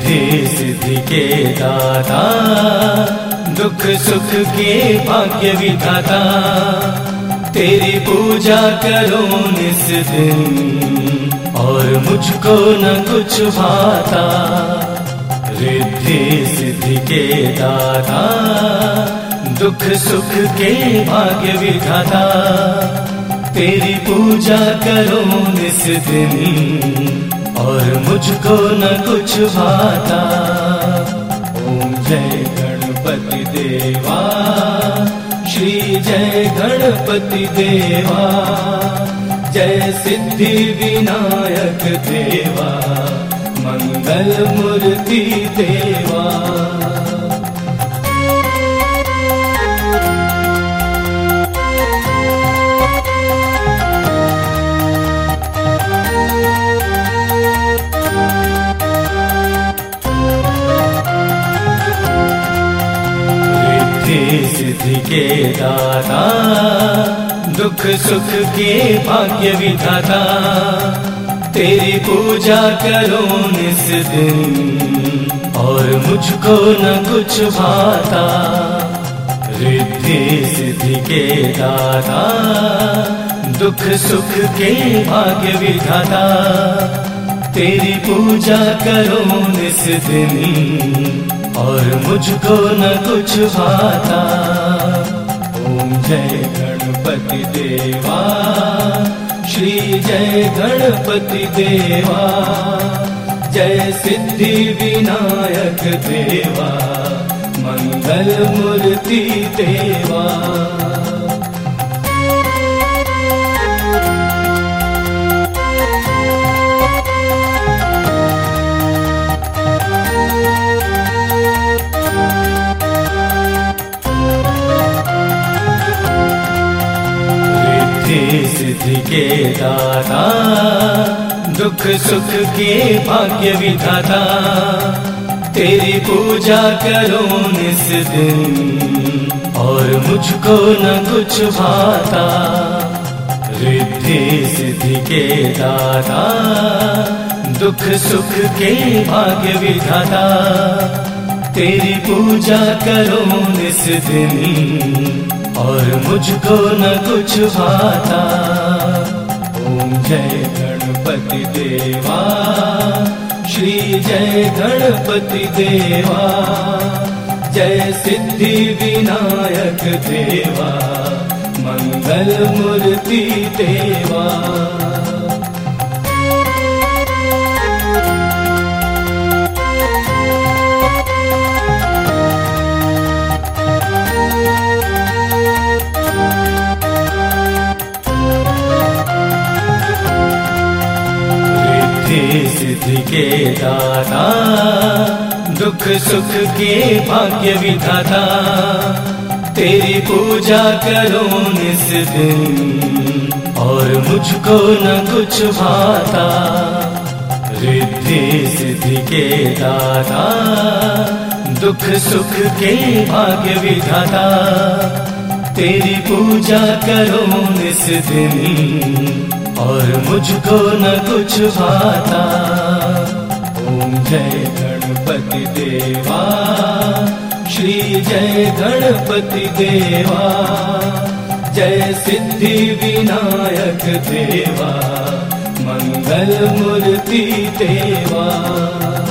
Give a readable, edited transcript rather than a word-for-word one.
रिद्धि सिद्धि के दाता, दुख सुख के भाग्य विधाता, तेरी पूजा करो निस दिन और मुझको न कुछ भाता। रिद्धि सिद्धि के दाता, दुख सुख के भाग्य विधाता, तेरी पूजा करो निस दिन और मुझको न कुछ भाता। ओम जय गणपति देवा, श्री जय गणपति देवा, जय सिद्धि विनायक देवा, मंगल मूर्ति देवा। सिद्धि के दाता, दुख सुख के भाग्य विधाता, तेरी पूजा करो निस दिन और मुझको न कुछ भाता। रिद्धि सिद्धि के दाता, दुख सुख के भाग्य विधाता, तेरी पूजा करो निस दिन और मुझको न कुछ भाता। ओम जय गणपति देवा, श्री जय गणपति देवा, जय सिद्धि विनायक देवा, मंगल मूर्ति देवा। सिद्धि के दाता, दुख सुख के भाग्य विधाता, तेरी पूजा करो निस दिन और मुझको न कुछ भाता। रिद्धि सिद्धि के दाता, दुख सुख के भाग्य विधाता, तेरी पूजा करो निस दिन और मुझको न कुछ भाता। ओम जय गणपति देवा, श्री जय गणपति देवा, जय सिद्धि विनायक देवा, मंगल मूर्ति देवा। सिद्धि के दाता, दुख सुख के भाग्य विधाता, तेरी पूजा करो निस दिन और मुझको न कुछ भाता। रिद्धि सिद्धि के दाता, दुख सुख के भाग्य विधाता, तेरी पूजा करो निस दिन और मुझको न कुछ भाता। ओम जय गणपति देवा, श्री जय गणपति देवा, जय सिद्धि विनायक देवा, मंगल मूर्ति देवा।